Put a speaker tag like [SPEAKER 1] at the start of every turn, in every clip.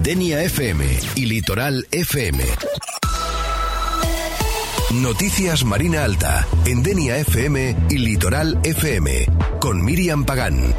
[SPEAKER 1] Denia FM y Litoral FM. Noticias Marina Alta en Denia FM y Litoral FM con Miriam Pagán.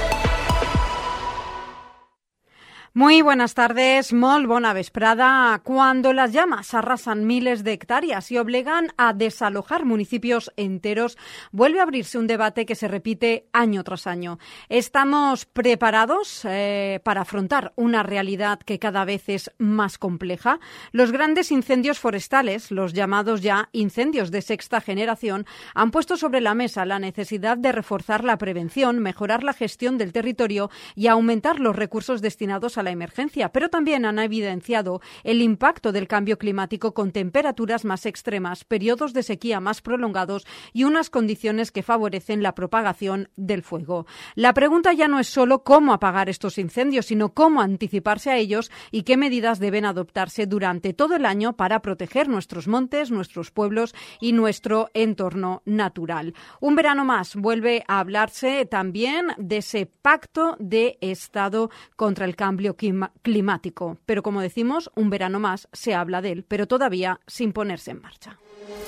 [SPEAKER 2] Muy buenas tardes, molt bona vesprada. Cuando las llamas arrasan miles de hectáreas y obligan a desalojar municipios enteros, vuelve a abrirse un debate que se repite año tras año. ¿Estamos preparados para afrontar una realidad que cada vez es más compleja? Los grandes incendios forestales, los llamados ya incendios de sexta generación, han puesto sobre la mesa la necesidad de reforzar la prevención, mejorar la gestión del territorio y aumentar los recursos destinados a la emergencia, pero también han evidenciado el impacto del cambio climático con temperaturas más extremas, periodos de sequía más prolongados y unas condiciones que favorecen la propagación del fuego. La pregunta ya no es solo cómo apagar estos incendios, sino cómo anticiparse a ellos y qué medidas deben adoptarse durante todo el año para proteger nuestros montes, nuestros pueblos y nuestro entorno natural. Un verano más vuelve a hablarse también de ese pacto de Estado contra el cambio climático. Pero como decimos, un verano más se habla de él, pero todavía sin ponerse en marcha.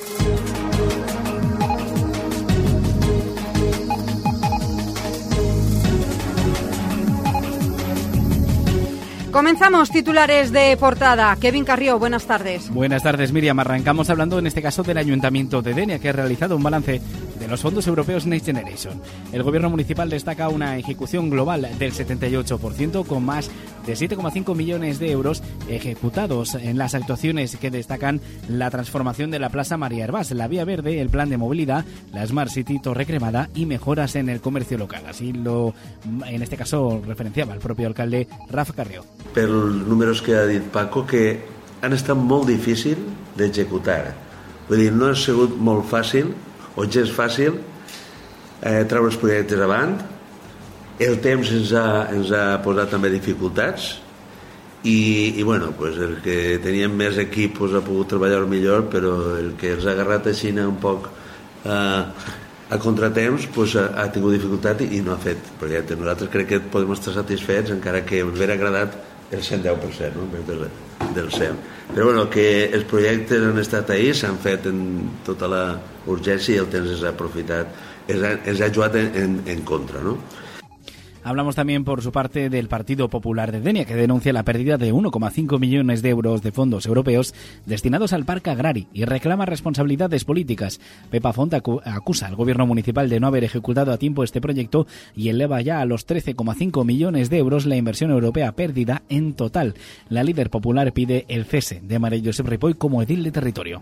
[SPEAKER 2] Comenzamos titulares de portada. Kevin Carrió, buenas tardes.
[SPEAKER 3] Buenas tardes, Miriam. Arrancamos hablando en este caso del Ayuntamiento de Denia, que ha realizado un balance de los fondos europeos Next Generation. El gobierno municipal destaca una ejecución global del 78%, con más de 7,5 millones de euros ejecutados en las actuaciones que destacan la transformación de la Plaza María Hervás, la Vía Verde, el Plan de Movilidad, la Smart City Torre Cremada y mejoras en el comercio local. Así lo, en este caso, referenciaba el propio alcalde Rafa Carrió.
[SPEAKER 4] Per números que ha dit Paco, que han estat molt difícil d'executar. Vull dir, no ha sigut molt fàcil o gens fàcil treure els projectes avant. El temps ens ha posat també dificultats i bueno, pues el que teníem més equip ha pogut treballar millor, però el que els ha agarrat així un poc a contratemps pues ha tingut dificultat i no ha fet projectes. Nosaltres crec que podem estar satisfets, encara que ens hauria agradat el 110%, no? Del 100. Però bueno, que els projectes han estat ahí, s'han fet en tota la urgència i el temps els ha aprofitat, els ha jugat en contra, no?
[SPEAKER 3] Hablamos también, por su parte, del Partido Popular de Denia, que denuncia la pérdida de 1,5 millones de euros de fondos europeos destinados al Parque Agrari y reclama responsabilidades políticas. Pepa Font acusa al gobierno municipal de no haber ejecutado a tiempo este proyecto y eleva ya a los 13,5 millones de euros la inversión europea perdida en total. La líder popular pide el cese de María Josep Ripoll como edil de territorio.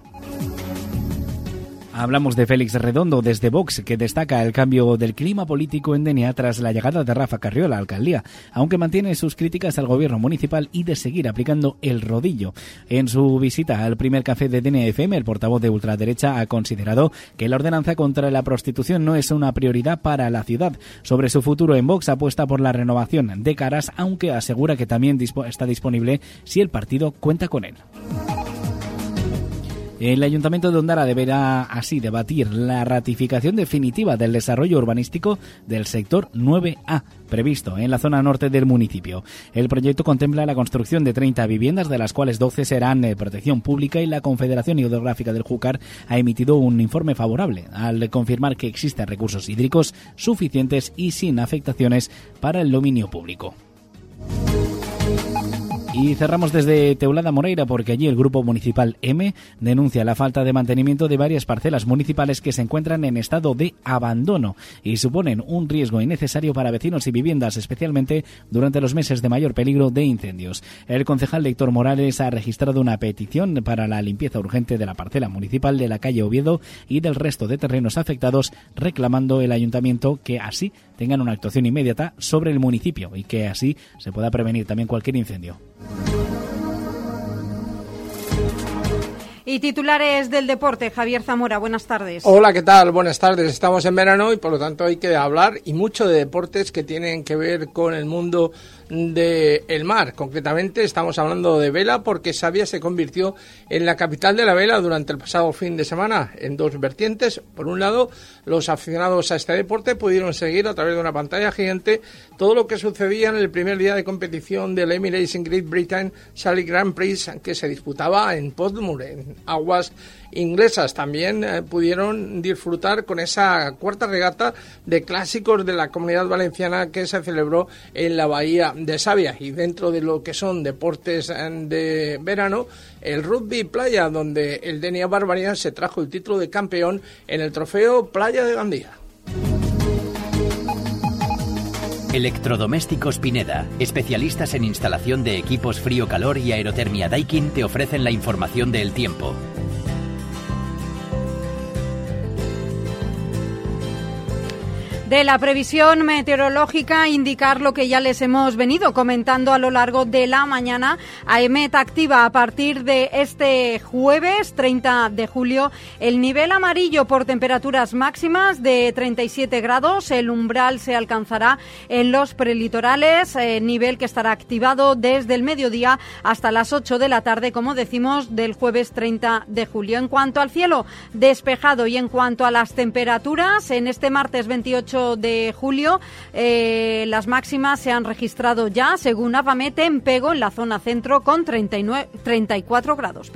[SPEAKER 3] Hablamos de Félix Redondo desde Vox, que destaca el cambio del clima político en Denia tras la llegada de Rafa Carrió a la alcaldía, aunque mantiene sus críticas al gobierno municipal y de seguir aplicando el rodillo. En su visita al primer café de Denia FM, el portavoz de ultraderecha ha considerado que la ordenanza contra la prostitución no es una prioridad para la ciudad. Sobre su futuro en Vox apuesta por la renovación de caras, aunque asegura que también está disponible si el partido cuenta con él. El Ayuntamiento de Ondara deberá así debatir la ratificación definitiva del desarrollo urbanístico del sector 9A, previsto en la zona norte del municipio. El proyecto contempla la construcción de 30 viviendas, de las cuales 12 serán de protección pública, y la Confederación Hidrográfica del Júcar ha emitido un informe favorable al confirmar que existen recursos hídricos suficientes y sin afectaciones para el dominio público. Y cerramos desde Teulada Moreira, porque allí el Grupo Municipal M denuncia la falta de mantenimiento de varias parcelas municipales que se encuentran en estado de abandono y suponen un riesgo innecesario para vecinos y viviendas, especialmente durante los meses de mayor peligro de incendios. El concejal Héctor Morales ha registrado una petición para la limpieza urgente de la parcela municipal de la calle Oviedo y del resto de terrenos afectados, reclamando el ayuntamiento que así tengan una actuación inmediata sobre el municipio y que así se pueda prevenir también cualquier incendio.
[SPEAKER 2] Y titulares del deporte, Javier Zamora, buenas tardes.
[SPEAKER 5] Hola, ¿qué tal? Buenas tardes. Estamos en verano y por lo tanto hay que hablar y mucho de deportes que tienen que ver con el mundo del mar. Concretamente estamos hablando de vela, porque Savia se convirtió en la capital de la vela durante el pasado fin de semana en dos vertientes. Por un lado, los aficionados a este deporte pudieron seguir a través de una pantalla gigante todo lo que sucedía en el primer día de competición del Emirates in Great Britain Rally Grand Prix, que se disputaba en Portsmouth, en aguas inglesas. También pudieron disfrutar con esa cuarta regata de clásicos de la Comunidad Valenciana que se celebró en la bahía de Savia. Y dentro de lo que son deportes de verano, el rugby playa, donde el Denia Barbarians se trajo el título de campeón en el trofeo Playa de Gandía.
[SPEAKER 6] Electrodomésticos Pineda, especialistas en instalación de equipos frío-calor y aerotermia Daikin, te ofrecen la información del tiempo.
[SPEAKER 2] De la previsión meteorológica, indicar lo que ya les hemos venido comentando a lo largo de la mañana. AEMET activa a partir de este jueves 30 de julio el nivel amarillo por temperaturas máximas de 37 grados. El umbral se alcanzará en los prelitorales, nivel que estará activado desde el mediodía hasta las 8 de la tarde, como decimos, del jueves 30 de julio. En cuanto al cielo despejado y en cuanto a las temperaturas, en este martes 28 de julio las máximas se han registrado ya, según Avamet, en Pego, en la zona centro, con 34 grados.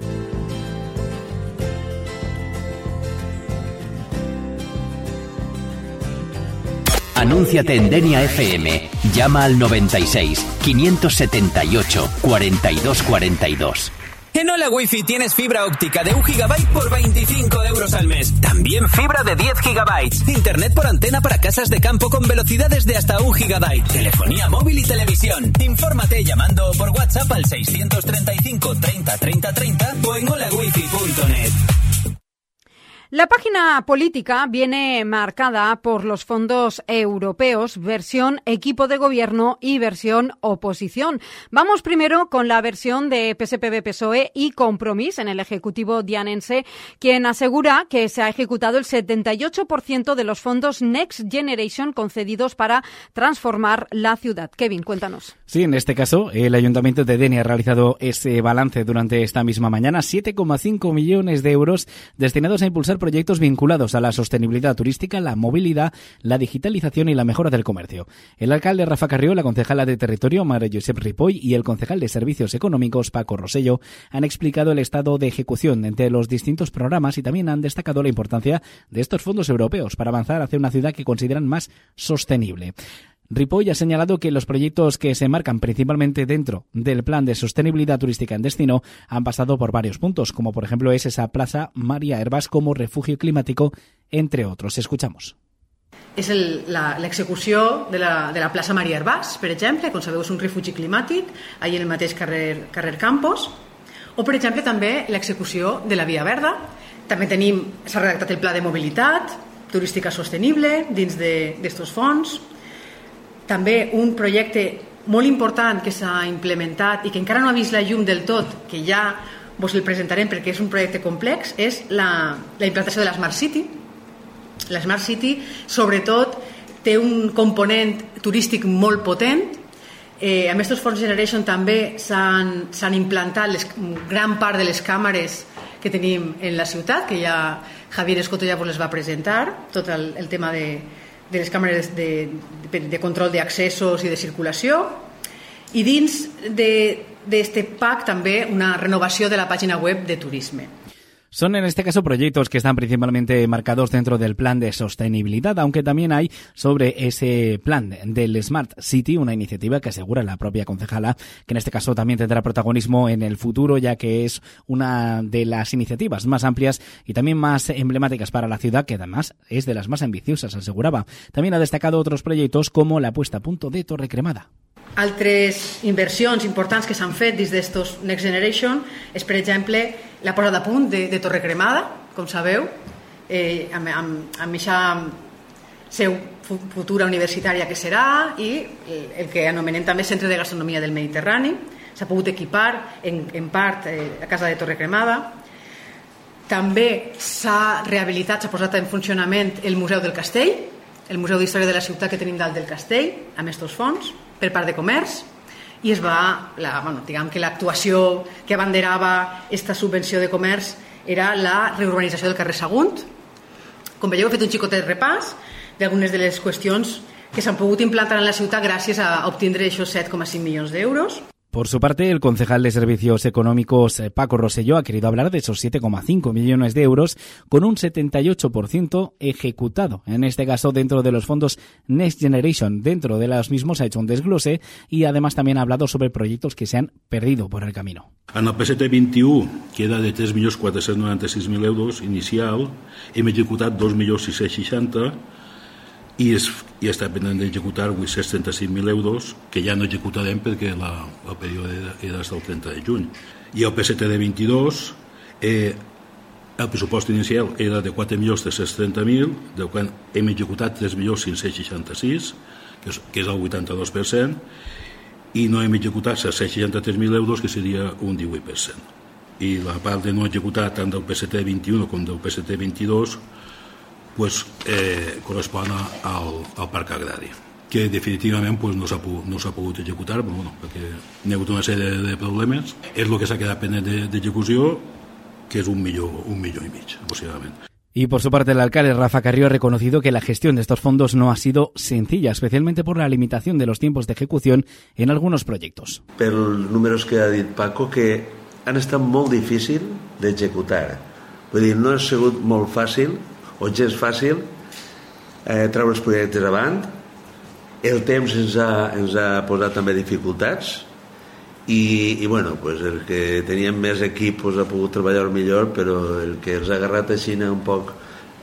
[SPEAKER 6] Anúnciate en Denia FM. Llama al 96 578 42 42.
[SPEAKER 7] En Hola Wifi tienes fibra óptica de 1 GB por 25 euros al mes. También fibra de 10 GB. Internet por antena para casas de campo con velocidades de hasta 1 GB. Telefonía móvil y televisión. Infórmate llamando por WhatsApp al 635 30 30 30 o en holawifi.net.
[SPEAKER 2] La página política viene marcada por los fondos europeos, versión equipo de gobierno y versión oposición. Vamos primero con la versión de PSPV-PSOE y Compromís en el Ejecutivo dianense, quien asegura que se ha ejecutado el 78% de los fondos Next Generation concedidos para transformar la ciudad. Kevin, cuéntanos.
[SPEAKER 3] Sí, en este caso, el Ayuntamiento de Denia ha realizado ese balance durante esta misma mañana. 7,5 millones de euros destinados a impulsar proyectos vinculados a la sostenibilidad turística, la movilidad, la digitalización y la mejora del comercio. El alcalde Rafa Carrió, la concejala de Territorio María Josep Ripoll y el concejal de Servicios Económicos Paco Rosello han explicado el estado de ejecución entre los distintos programas y también han destacado la importancia de estos fondos europeos para avanzar hacia una ciudad que consideran más sostenible. Ripoll ha señalado que los proyectos que se marcan principalmente dentro del plan de sostenibilidad turística en destino han pasado por varios puntos, como por ejemplo es esa plaza Maria Herbàs como refugio climático, entre otros. Escuchamos.
[SPEAKER 8] És l'execució de la plaça Maria Herbàs, per exemple, com sabeu és un refugi climàtic, allà en el mateix carrer Campos, o per exemple també l'execució de la Via Verda. També s'ha redactat el pla de mobilitat turística sostenible dins d'estos fons. També un projecte molt important que s'ha implementat i que encara no ha vist la llum del tot, que ja vos el presentarem perquè és un projecte complex, és la implantació de la Smart City. La Smart City, sobretot, té un component turístic molt potent. Amb aquests fons Generation també s'han implantat gran part de les càmeres que tenim en la ciutat, que ja Javier Escoto ja vos les va presentar, tot el tema de les càmeres de control d'accessos i de circulació, i dins d'aquest PAC també una renovació de la pàgina web de turisme.
[SPEAKER 3] Son en este caso proyectos que están principalmente marcados dentro del plan de sostenibilidad, aunque también hay sobre ese plan del Smart City una iniciativa que asegura la propia concejala que en este caso también tendrá protagonismo en el futuro, ya que es una de las iniciativas más amplias y también más emblemáticas para la ciudad, que además es de las más ambiciosas, aseguraba. También ha destacado otros proyectos como la puesta a punto de Torre Cremada.
[SPEAKER 8] Altres inversions importants que s'han fet dins d'estos Next Generation és, per exemple, la posada a punt de Torre Cremada, com sabeu, amb aquesta seu futura universitària que serà i el que anomenem també Centre de Gastronomia del Mediterrani. S'ha pogut equipar en part a casa de Torre Cremada. També s'ha rehabilitat, s'ha posat en funcionament el Museu del Castell, el Museu d'Història de la Ciutat que tenim dalt del Castell, amb aquests fons. per part de Comerç, i diguem que l'actuació que abanderava esta subvenció de Comerç era la reurbanització del carrer Sagunt. Com veieu, he fet un xicotet repàs d'algunes de les qüestions que s'han pogut implantar en la ciutat gràcies a obtindre aquests 7,5 milions d'euros.
[SPEAKER 3] Por su parte, el concejal de Servicios Económicos, Paco Rosselló, ha querido hablar de esos 7,5 millones de euros con un 78% ejecutado. En este caso, dentro de los fondos Next Generation. Dentro de los mismos ha hecho un desglose y además también ha hablado sobre proyectos que se han perdido por el camino.
[SPEAKER 9] En el PST21, que era de 3.496.000 euros inicial, hem executat 2.660.000 i està pendent d'executar 835.000 euros que ja no executarem perquè el període era fins al 30 de juny. I el PST de 22, el pressupost inicial era de 4.330.000, del qual hem executat 3.566, que és el 82%, i no hem executat 663.000 euros, que seria un 18%. I la part de no executar tant del PST 21 com del PST 22 correspon al parc agrari, que definitivament no s'ha pogut executar perquè hi ha hagut una sèrie de problemes. És el que s'ha quedat pendent d'execució, que és 1,5 milions aproximadament.
[SPEAKER 3] Y por su parte, el alcalde Rafa Carrió ha reconocido que la gestión de estos fondos no ha sido sencilla, especialmente por la limitación de los tiempos de ejecución en algunos proyectos.
[SPEAKER 4] Pels números que ha dit Paco, que han estat molt difícil d'executar. Vull dir, no ha sigut molt fàcil o gens fàcil treure els projectes avant. El temps ens ha posat també dificultats i bueno, el que teníem més equip ha pogut treballar millor, però el que els ha agarrat així un poc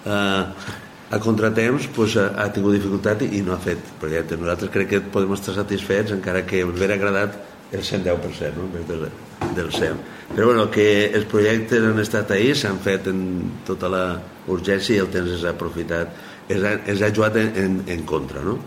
[SPEAKER 4] a contratemps ha tingut dificultat i no ha fet projectes. Nosaltres crec que podem estar satisfets, encara que ens hauria agradat el 110%, no? Del 100. Però bueno, que els projectes han estat ahí, s'han fet en tota la urgència i el temps ens ha aprofitat, ens ha jugat en contra, no?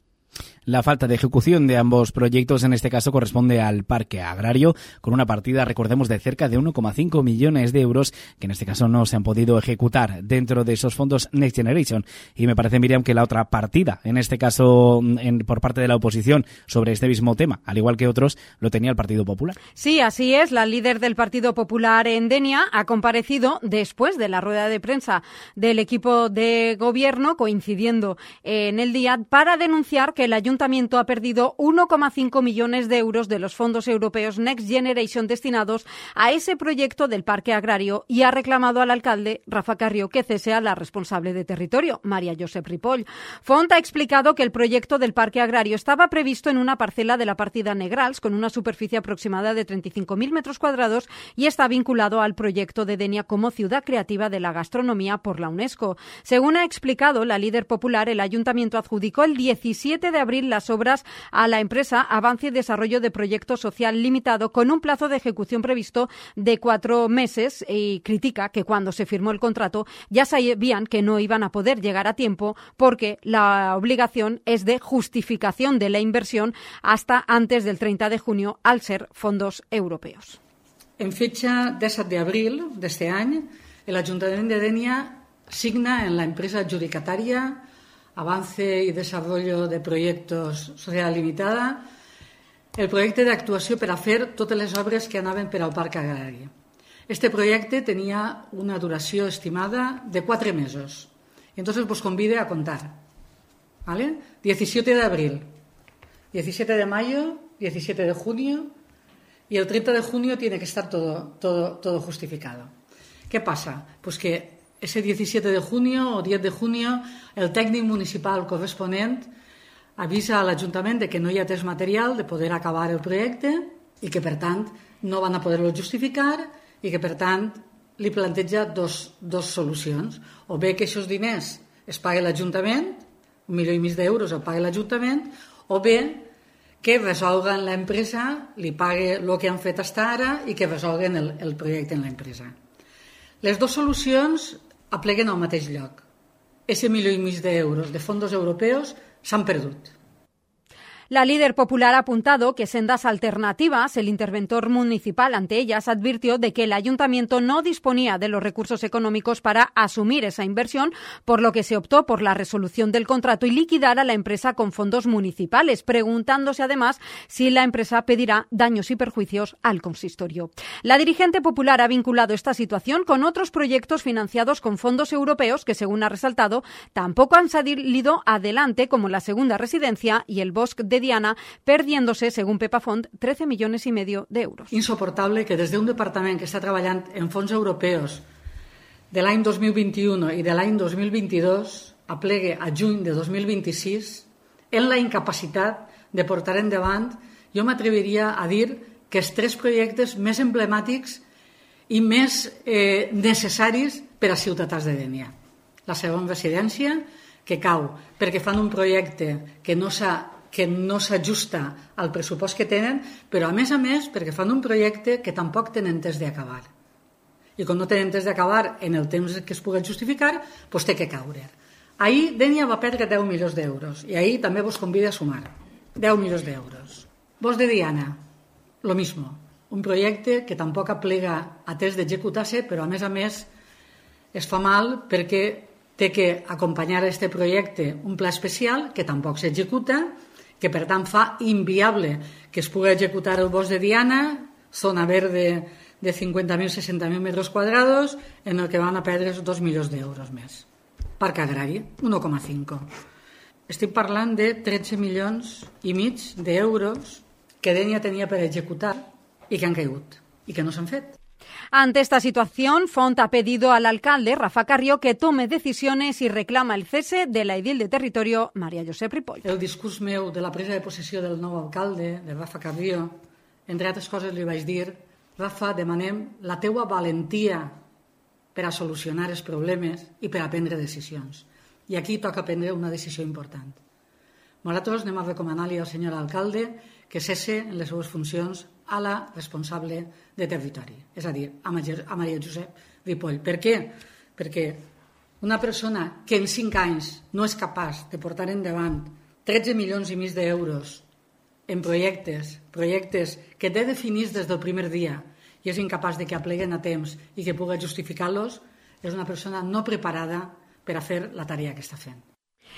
[SPEAKER 3] La falta de ejecución de ambos proyectos en este caso corresponde al parque agrario, con una partida, recordemos, de cerca de 1,5 millones de euros que en este caso no se han podido ejecutar dentro de esos fondos Next Generation. Y me parece, Miriam, que la otra partida, en este caso por parte de la oposición sobre este mismo tema, al igual que otros, lo tenía el Partido Popular.
[SPEAKER 2] Sí, así es. La líder del Partido Popular en Denia ha comparecido después de la rueda de prensa del equipo de gobierno, coincidiendo en el día, para denunciar que el Ayuntamiento ha perdido 1,5 millones de euros de los fondos europeos Next Generation destinados a ese proyecto del parque agrario y ha reclamado al alcalde Rafa Carrió que cese a la responsable de territorio, María Josep Ripoll. Font ha explicado que el proyecto del parque agrario estaba previsto en una parcela de la partida Negrals con una superficie aproximada de 35.000 metros cuadrados y está vinculado al proyecto de Denia como ciudad creativa de la gastronomía por la UNESCO. Según ha explicado la líder popular, el ayuntamiento adjudicó el 17 de abril las obras a la empresa Avance y Desarrollo de Proyecto Social Limitado con un plazo de ejecución previsto de 4 meses y critica que cuando se firmó el contrato ya sabían que no iban a poder llegar a tiempo porque la obligación es de justificación de la inversión hasta antes del 30 de junio al ser fondos europeos.
[SPEAKER 10] En fecha 17 de abril de este año, el Ayuntamiento de Denia signa en la empresa adjudicataria Avance y Desarrollo de Proyectos Social Limitada el projecte d'actuació per a fer totes les obres que anaven per al parc agrari. Este projecte tenia una duració estimada de 4 mesos. Entonces vos convide a contar. ¿Vale? 17 de abril, 17 de mayo, 17 de junio y el 30 de junio tiene que estar todo justificado. ¿Qué pasa? Pues que ese 17 de junio o 10 de junio el tècnic municipal corresponent avisa a l'Ajuntament de que no hi ha temps material de poder acabar el projecte i que, per tant, no van a poder-lo justificar i que, per tant, li planteja dos solucions. O bé que aquests diners es pagui l'Ajuntament, 1,5 milions d'euros el pagui l'Ajuntament, o bé que resolguen l'empresa, li pague el que han fet fins ara i que resolguen el projecte en l'empresa. Les dues solucions apleguen al mateix lloc. Ese 1,5 milions d'euros de fondos europeos s'han perdut.
[SPEAKER 2] La líder popular ha apuntado que sendas alternativas, el interventor municipal ante ellas advirtió de que el ayuntamiento no disponía de los recursos económicos para asumir esa inversión, por lo que se optó por la resolución del contrato y liquidar a la empresa con fondos municipales, preguntándose además si la empresa pedirá daños y perjuicios al consistorio. La dirigente popular ha vinculado esta situación con otros proyectos financiados con fondos europeos que, según ha resaltado, tampoco han salido adelante, como la segunda residencia y el Bosque de Diana, perdiéndose, según Pepafont, 13,5 millones de euros.
[SPEAKER 10] Insoportable que des d'un departament que està treballant en fons europeus de l'any 2021 i de l'any 2022 aplegue a juny de 2026 en la incapacitat de portar endavant, jo m'atreviria a dir que els 3 projectes més emblemàtics i més necessaris per a ciutadans de Dénia. La segona residència, que cau perquè fan un projecte que no s'ajusta al pressupost que tenen, però a més perquè fan un projecte que tampoc tenen temps d'acabar. I quan no tenen temps d'acabar en el temps que es pugui justificar, doncs té que caure. Ahir Dénia va perdre 10 milions d'euros i ahir també vos convido a sumar 10 milions d'euros. Bosc de Diana, lo mismo. Un projecte que tampoc aplega a temps d'executar-se, però a més es fa mal perquè té que acompanyar a aquest projecte un pla especial que tampoc s'executa, que per tant fa inviable que es pugui executar el Bosc de Diana, zona verde de 50.000, 60.000 metres quadrados, en el que van a perdre 2 milions d'euros més. Parc agrari, 1,5. Estic parlant de 13,5 milions d'euros que Dénia tenia per executar i que han caigut i que no s'han fet.
[SPEAKER 2] Ante esta situación, Font ha pedido al alcalde, Rafa Carrió, que tome decisiones y reclama el cese de la edil de territorio, María Josep Ripoll.
[SPEAKER 10] El discurs meu de la presa de possessió del nou alcalde, de Rafa Carrió, entre altres coses li vaig dir: Rafa, demanem la teua valentia per a solucionar els problemes i per a prendre decisions. I aquí toca prendre una decisió important. Nosaltres anem a recomanar-li al senyor alcalde que cesse en les seues funcions a la responsable de territori, és a dir, a Maria Josep Ripoll. Per què? Perquè una persona que en 5 anys no és capaç de portar endavant 13,5 milions d'euros en projectes que té definits des del primer dia i és incapaç de que apleguen a temps i que pugui justificar-los, és una persona no preparada per a fer la tarea que està fent.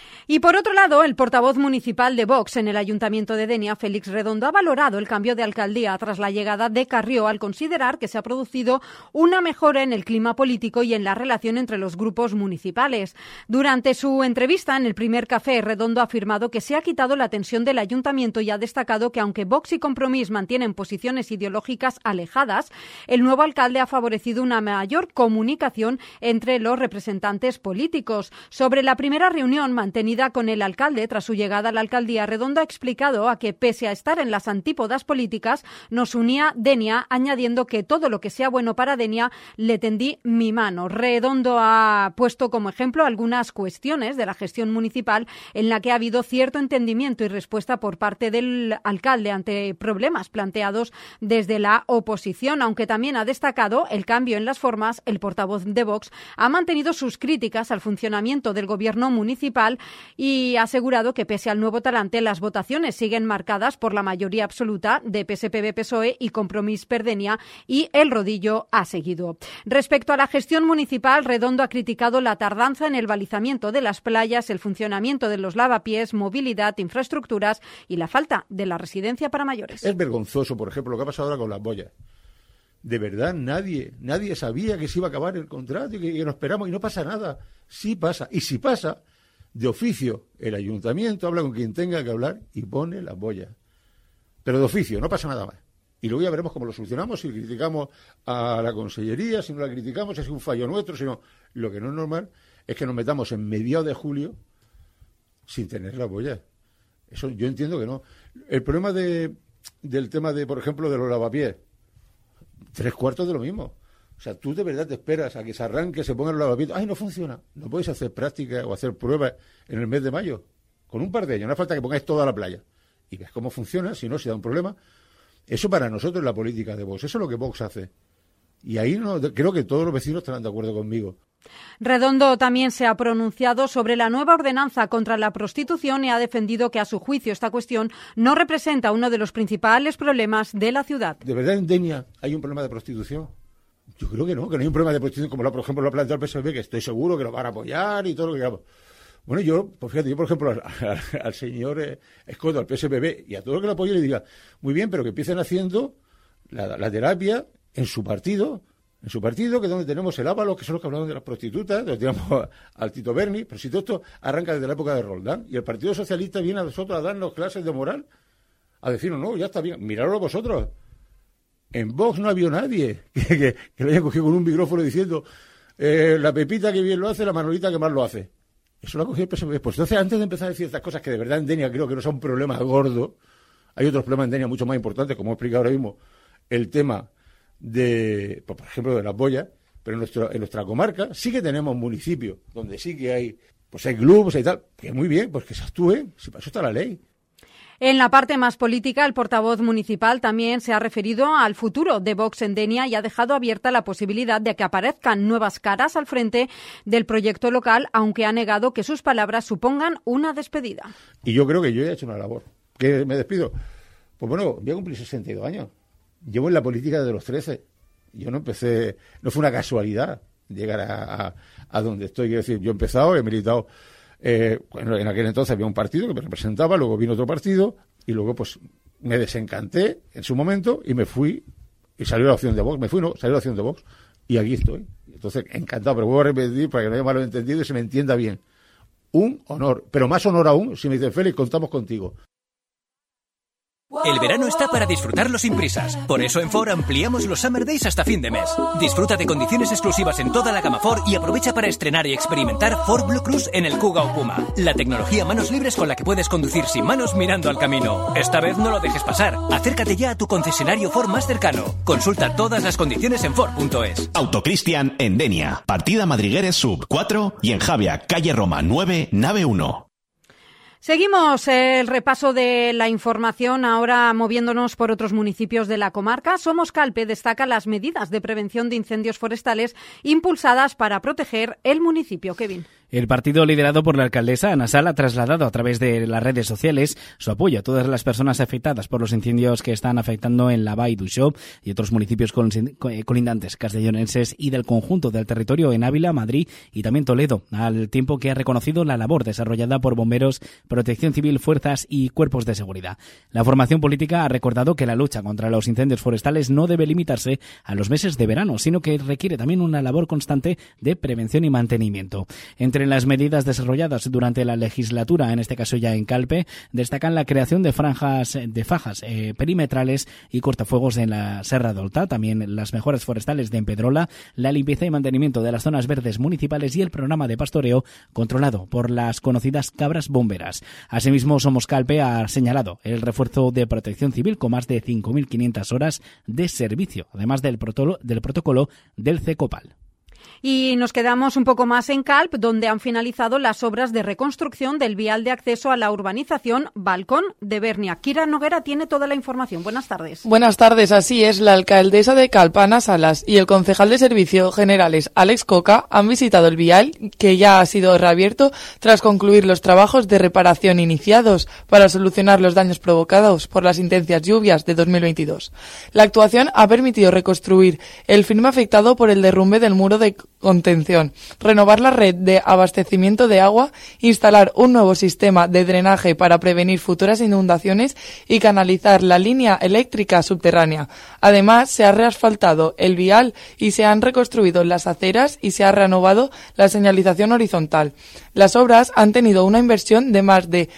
[SPEAKER 2] Y por otro lado, el portavoz municipal de Vox en el Ayuntamiento de Denia, Félix Redondo, ha valorado el cambio de alcaldía tras la llegada de Carrió, al considerar que se ha producido una mejora en el clima político y en la relación entre los grupos municipales. Durante su entrevista en el primer café, Redondo ha afirmado que se ha quitado la tensión del Ayuntamiento y ha destacado que aunque Vox y Compromís mantienen posiciones ideológicas alejadas, el nuevo alcalde ha favorecido una mayor comunicación entre los representantes políticos. Sobre la primera reunión mantenida con el alcalde tras su llegada a la alcaldía, Redondo ha explicado a que, pese a estar en las antípodas políticas, nos unía Denia, añadiendo que todo lo que sea bueno para Denia le tendí mi mano. Redondo ha puesto como ejemplo algunas cuestiones de la gestión municipal en la que ha habido cierto entendimiento y respuesta por parte del alcalde ante problemas planteados desde la oposición, aunque también ha destacado el cambio en las formas. El portavoz de Vox ha mantenido sus críticas al funcionamiento del gobierno municipal y ha asegurado que, pese al nuevo talante, las votaciones siguen marcadas por la mayoría absoluta de PSPB-PSOE y Compromís per Denia, y el rodillo ha seguido. Respecto a la gestión municipal, Redondo ha criticado la tardanza en el balizamiento de las playas, el funcionamiento de los lavapiés, movilidad, infraestructuras y la falta de la residencia para mayores.
[SPEAKER 11] Es vergonzoso, por ejemplo, lo que ha pasado ahora con las boyas. De verdad, nadie sabía que se iba a acabar el contrato y que nos esperamos, y no pasa nada. Sí pasa. Y si pasa, de oficio, el ayuntamiento habla con quien tenga que hablar y pone las boyas. Pero de oficio, no pasa nada más. Y luego ya veremos cómo lo solucionamos, si criticamos a la consellería, si no la criticamos, si es un fallo nuestro, si no. Lo que no es normal es que nos metamos en mediados de julio sin tener las boyas. Eso yo entiendo que no. El problema del tema de, por ejemplo, de los lavapiés, 3/4 de lo mismo. O sea, tú de verdad te esperas a que se arranque, se pongan los lavapiés. ¡Ay, no funciona! No podéis hacer prácticas o hacer pruebas en el mes de mayo. Con un par de años. No hace falta que pongáis toda la playa. Y ves cómo funciona, si no, si da un problema. Eso para nosotros es la política de Vox. Eso es lo que Vox hace. Y ahí creo que todos los vecinos estarán de acuerdo conmigo.
[SPEAKER 2] Redondo también se ha pronunciado sobre la nueva ordenanza contra la prostitución y ha defendido que, a su juicio, esta cuestión no representa uno de los principales problemas de la ciudad.
[SPEAKER 11] ¿De verdad en Denia hay un problema de prostitución? Yo creo que no hay un problema de prostitución como, por ejemplo, lo ha planteado el PSOE, que estoy seguro que lo van a apoyar y todo lo que queramos. Bueno, yo, por ejemplo, al señor Escoto, al PSPB y a todo lo que lo apoye le diría, muy bien, pero que empiecen haciendo la terapia en su partido, que es donde tenemos el Ábalos, que son los que hablaban de las prostitutas, donde tenemos al Tito Berni, pero si todo esto arranca desde la época de Roldán, y el Partido Socialista viene a nosotros a darnos clases de moral, a decirnos, no, ya está bien, miradlo vosotros. En Vox no ha habido nadie que lo haya cogido con un micrófono diciendo, la Pepita que bien lo hace, la Manolita que mal lo hace. Eso lo ha cogido el PSOE. Pues entonces, antes de empezar a decir estas cosas que de verdad en Denia creo que no son un problema gordo, hay otros problemas en Denia mucho más importantes, como he explicado ahora mismo, el tema de, por ejemplo, de las boyas, pero en nuestra comarca sí que tenemos municipios donde sí que hay clubes y tal, que muy bien, pues que se actúe, si para eso está la ley.
[SPEAKER 2] En la parte más política, el portavoz municipal también se ha referido al futuro de Vox en Denia y ha dejado abierta la posibilidad de que aparezcan nuevas caras al frente del proyecto local, aunque ha negado que sus palabras supongan una despedida.
[SPEAKER 11] Y yo creo que yo he hecho una labor. ¿Que me despido? Pues bueno, voy a cumplir 62 años. Llevo en la política desde los 13. Yo no empecé, no fue una casualidad llegar a donde estoy. Quiero decir, yo he empezado, he militado. Bueno, en aquel entonces había un partido que me representaba, luego vino otro partido y luego pues me desencanté en su momento y me fui y salió la opción de Vox. Salió la opción de Vox y aquí estoy. Entonces, encantado, pero vuelvo a repetir para que no haya malentendido y se me entienda bien. Un honor, pero más honor aún si me dicen, Félix, contamos contigo.
[SPEAKER 7] El verano está para disfrutarlo sin prisas. Por eso en Ford ampliamos los Summer Days hasta fin de mes. Disfruta de condiciones exclusivas en toda la gama Ford y aprovecha para estrenar y experimentar Ford Blue Cruise en el Kuga o Puma. La tecnología manos libres con la que puedes conducir sin manos mirando al camino. Esta vez no lo dejes pasar. Acércate ya a tu concesionario Ford más cercano. Consulta todas las condiciones en Ford.es.
[SPEAKER 12] Autocristian en Denia. Partida Madrigueres Sub 4 y en Javia, calle Roma 9, nave 1.
[SPEAKER 2] Seguimos el repaso de la información, ahora moviéndonos por otros municipios de la comarca. Somos Calpe destaca las medidas de prevención de incendios forestales impulsadas para proteger el municipio. Kevin.
[SPEAKER 3] El partido liderado por la alcaldesa Ana Sal ha trasladado a través de las redes sociales su apoyo a todas las personas afectadas por los incendios que están afectando en la Vall d'Uixó y otros municipios colindantes castellonenses y del conjunto del territorio en Ávila, Madrid y también Toledo, al tiempo que ha reconocido la labor desarrollada por bomberos, protección civil, fuerzas y cuerpos de seguridad. La formación política ha recordado que la lucha contra los incendios forestales no debe limitarse a los meses de verano, sino que requiere también una labor constante de prevención y mantenimiento. Entre las medidas desarrolladas durante la legislatura, en este caso ya en Calpe, destacan la creación de fajas perimetrales y cortafuegos en la Serra d'Olta, también las mejoras forestales de Empedrola, la limpieza y mantenimiento de las zonas verdes municipales y el programa de pastoreo controlado por las conocidas cabras bomberas. Asimismo, Somos Calpe ha señalado el refuerzo de protección civil con más de 5.500 horas de servicio, además del protocolo del CECOPAL.
[SPEAKER 2] Y nos quedamos un poco más en Calp, donde han finalizado las obras de reconstrucción del vial de acceso a la urbanización Balcón de Bernia. Kira Noguera tiene toda la información. Buenas tardes.
[SPEAKER 13] Buenas tardes, así es. La alcaldesa de Calp, Ana Salas, y el concejal de Servicios Generales, Alex Coca, han visitado el vial, que ya ha sido reabierto tras concluir los trabajos de reparación iniciados para solucionar los daños provocados por las intensas lluvias de 2022. La actuación ha permitido reconstruir el firme afectado por el derrumbe del muro de contención, renovar la red de abastecimiento de agua, instalar un nuevo sistema de drenaje para prevenir futuras inundaciones y canalizar la línea eléctrica subterránea. Además, se ha reasfaltado el vial y se han reconstruido las aceras y se ha renovado la señalización horizontal. Las obras han tenido una inversión de más de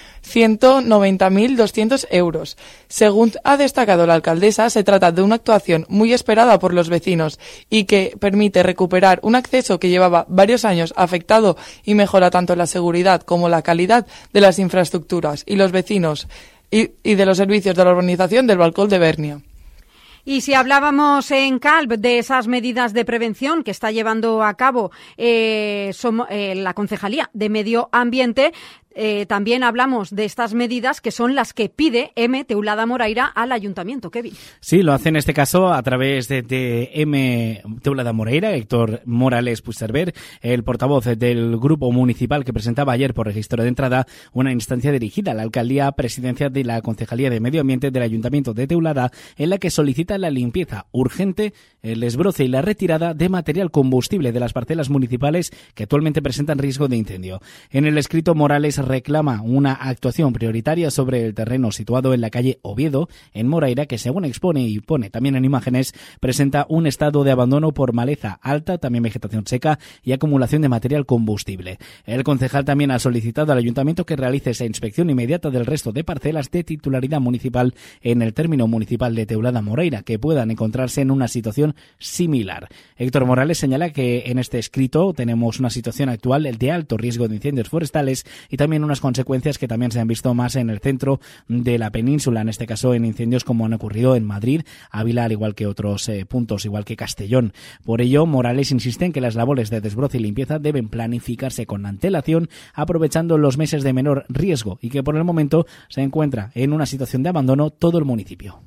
[SPEAKER 13] 190.200 euros. Según ha destacado la alcaldesa, se trata de una actuación muy esperada por los vecinos y que permite recuperar un acceso que llevaba varios años afectado y mejora tanto la seguridad como la calidad de las infraestructuras y los vecinos y de los servicios de la urbanización del Balcón de Bernia.
[SPEAKER 2] Y si hablábamos en Calp de esas medidas de prevención que está llevando a cabo la Concejalía de Medio Ambiente, también hablamos de estas medidas que son las que pide M. Teulada Moraira al Ayuntamiento. Kevin.
[SPEAKER 3] Sí, lo hace en este caso a través de M. Teulada Moraira, Héctor Morales Puigcerver, el portavoz del grupo municipal que presentaba ayer por registro de entrada una instancia dirigida a la Alcaldía Presidencia de la Concejalía de Medio Ambiente del Ayuntamiento de Teulada, en la que solicita la limpieza urgente, el desbroce y la retirada de material combustible de las parcelas municipales que actualmente presentan riesgo de incendio. En el escrito, Morales reclama una actuación prioritaria sobre el terreno situado en la calle Oviedo, en Moraira, que según expone y pone también en imágenes, presenta un estado de abandono por maleza alta, también vegetación seca y acumulación de material combustible. El concejal también ha solicitado al Ayuntamiento que realice esa inspección inmediata del resto de parcelas de titularidad municipal en el término municipal de Teulada Moraira, que puedan encontrarse en una situación similar. Héctor Morales señala que en este escrito tenemos una situación actual de alto riesgo de incendios forestales y también unas consecuencias que también se han visto más en el centro de la península, en este caso en incendios como han ocurrido en Madrid, Ávila, al igual que otros puntos, igual que Castellón. Por ello, Morales insiste en que las labores de desbroce y limpieza deben planificarse con antelación, aprovechando los meses de menor riesgo y que por el momento se encuentra en una situación de abandono todo el municipio.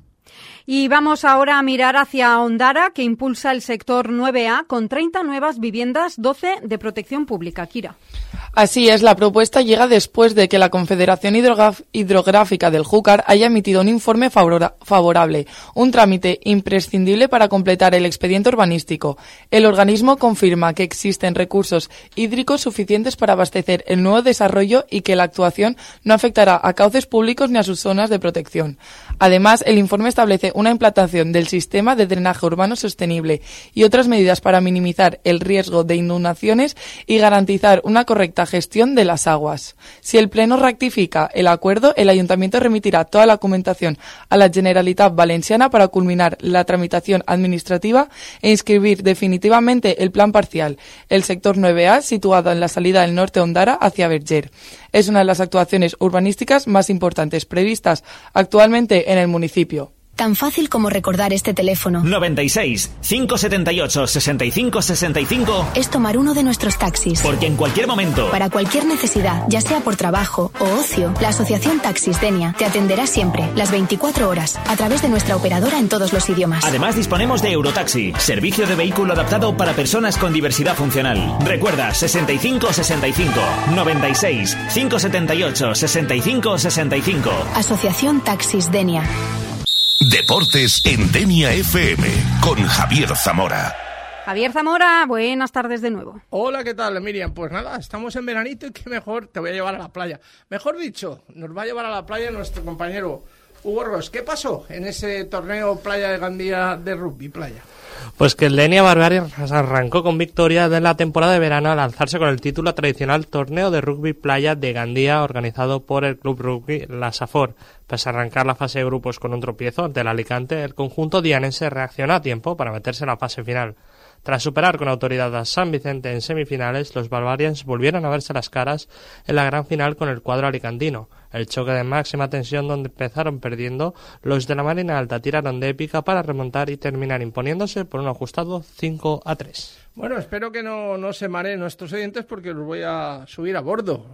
[SPEAKER 2] Y vamos ahora a mirar hacia Ondara, que impulsa el sector 9A con 30 nuevas viviendas, 12 de protección pública. Kira.
[SPEAKER 13] Así es, la propuesta llega después de que la Confederación Hidrográfica del Júcar haya emitido un informe favorable, un trámite imprescindible para completar el expediente urbanístico. El organismo confirma que existen recursos hídricos suficientes para abastecer el nuevo desarrollo y que la actuación no afectará a cauces públicos ni a sus zonas de protección. Además, el informe establece una implantación del sistema de drenaje urbano sostenible y otras medidas para minimizar el riesgo de inundaciones y garantizar una correcta gestión de las aguas. Si el Pleno rectifica el acuerdo, el Ayuntamiento remitirá toda la documentación a la Generalitat Valenciana para culminar la tramitación administrativa e inscribir definitivamente el plan parcial, el sector 9A, situado en la salida del norte de Ondara hacia Verger. Es una de las actuaciones urbanísticas más importantes previstas actualmente en el municipio.
[SPEAKER 14] Tan fácil como recordar este teléfono.
[SPEAKER 7] 96 578 65 65
[SPEAKER 14] es tomar uno de nuestros taxis.
[SPEAKER 7] Porque en cualquier momento,
[SPEAKER 14] para cualquier necesidad, ya sea por trabajo o ocio, la Asociación Taxis Denia te atenderá siempre, las 24 horas, a través de nuestra operadora en todos los idiomas.
[SPEAKER 7] Además disponemos de Eurotaxi, servicio de vehículo adaptado para personas con diversidad funcional. Recuerda, 65 65 96 578 65 65.
[SPEAKER 14] Asociación Taxis Denia.
[SPEAKER 1] Deportes en Denia FM con Javier Zamora.
[SPEAKER 2] Javier Zamora, buenas tardes de nuevo.
[SPEAKER 5] Hola, ¿qué tal, Miriam? Pues nada, estamos en veranito y qué mejor, te voy a llevar a la playa. Mejor dicho, nos va a llevar a la playa nuestro compañero Hugo Ros. ¿Qué pasó en ese torneo Playa de Gandía de rugby playa?
[SPEAKER 15] Pues que el Denia Barbarians arrancó con victoria de la temporada de verano al alzarse con el título tradicional Torneo de Rugby Playa de Gandía, organizado por el Club Rugby La Safor. Pese a arrancar la fase de grupos con un tropiezo ante el Alicante, el conjunto dianense reaccionó a tiempo para meterse en la fase final. Tras superar con autoridad a San Vicente en semifinales, los Barbarians volvieron a verse las caras en la gran final con el cuadro alicantino. El choque de máxima tensión donde empezaron perdiendo, los de la Marina Alta tiraron de épica para remontar y terminar imponiéndose por un ajustado 5-3.
[SPEAKER 5] Bueno, espero que no se mareen nuestros oyentes porque los voy a subir a bordo,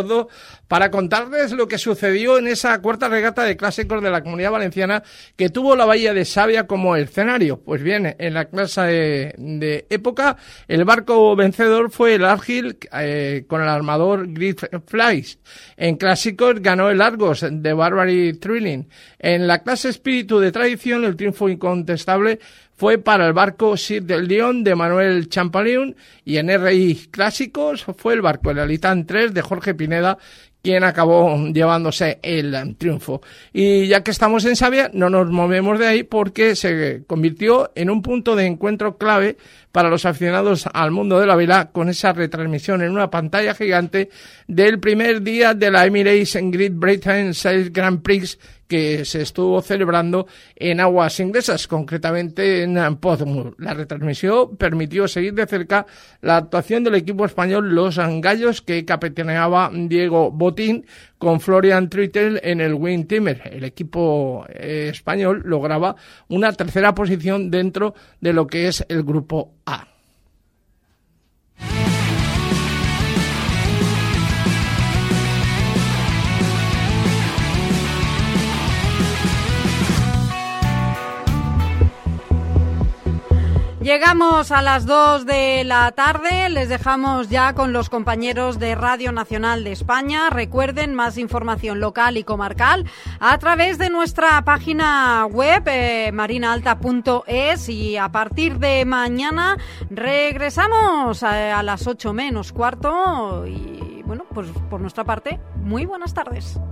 [SPEAKER 5] para contarles lo que sucedió en esa cuarta regata de clásicos de la Comunidad Valenciana que tuvo la Bahía de Xàbia como escenario. Pues bien, en la clase de época, el barco vencedor fue el Argyle con el armador Great Flies. En clásicos ganó el Argos de Barbary Thrilling. En la clase espíritu de tradición, el triunfo incontestable fue para el barco Sir del Lion de Manuel Champalion, y en RI Clásicos fue el barco el Alitán 3 de Jorge Pineda quien acabó llevándose el triunfo. Y ya que estamos en Xàbia, no nos movemos de ahí porque se convirtió en un punto de encuentro clave para los aficionados al mundo de la vela con esa retransmisión en una pantalla gigante del primer día de la Emirates Great Britain Sail Grand Prix que se estuvo celebrando en aguas inglesas, concretamente en Portsmouth. La retransmisión permitió seguir de cerca la actuación del equipo español Los Gallos, que capitaneaba Diego Botín, con Florian Trüttel en el Wing Timmer. El equipo español lograba una tercera posición dentro de lo que es el grupo A.
[SPEAKER 2] Llegamos a las 2 de la tarde, les dejamos ya con los compañeros de Radio Nacional de España. Recuerden, más información local y comarcal a través de nuestra página web marinaalta.es, y a partir de mañana regresamos a las 8 menos cuarto y bueno, pues por nuestra parte, muy buenas tardes.